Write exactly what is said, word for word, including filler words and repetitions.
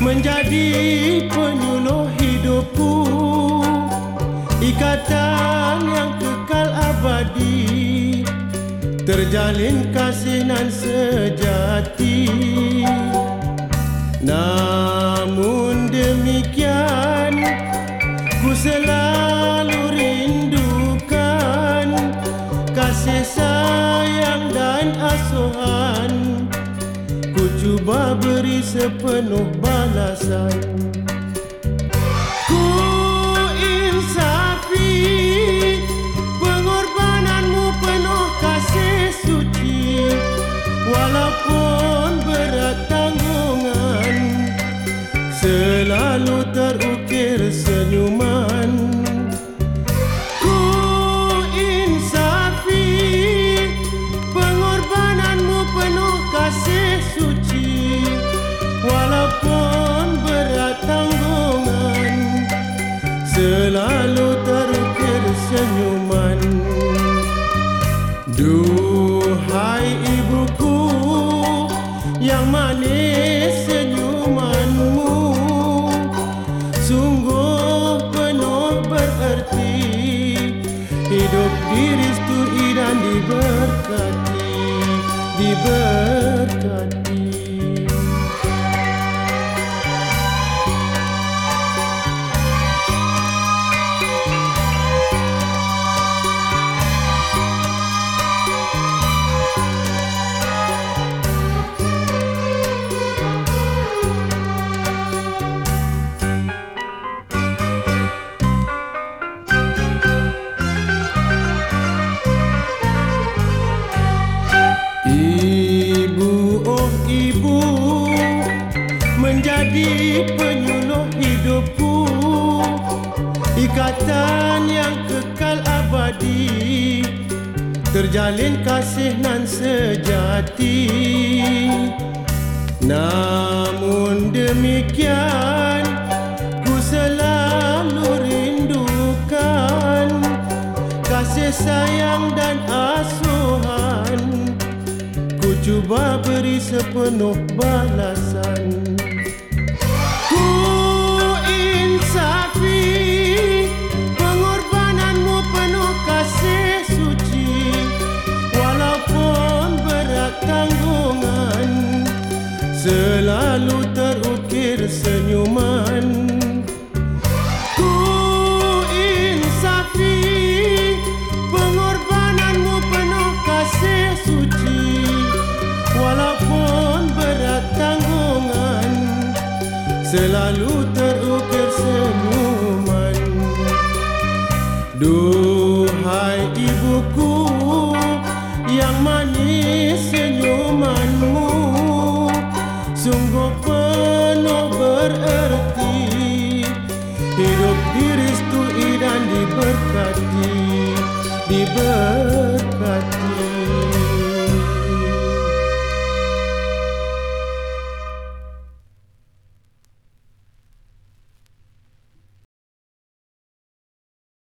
menjadi penyuluh hidupku, ikatan yang kekal abadi, terjalin kasih nan sejati. Namun demikian, ku selalu rindukan kasih sayang dan asuhan. Ku cuba beri sepenuh balasan. Ku insafi pengorbananmu penuh kasih suci, walaupun berat tanggungan, selalu terukir senyuman. Ku insafi pengorbananmu penuh kasih suci, walaupun berat tanggungan, selalu terukir senyuman. Duhai ibuku yang manis senyumanmu, sungguh penuh bererti, hidup direstui dan diberkati, diberkati. Menjadi penyuluh hidupku, ikatan yang kekal abadi, terjalin kasih nan sejati. Namun demikian, ku selalu rindukan kasih sayang dan asuhan. Ku cuba beri sepenuh balasan. Ku insafi pengorbananmu penuh kasih suci, walaupun berat tanggungan, selalu terukir senyuman. Ku insafi pengorbananmu penuh kasih suci, walaupun berat tanggungan, selalu terukir senyuman. Duhai ibuku yang manis senyumanmu, sungguh penuh bererti, hidup direstui dan diberkati, diberkati.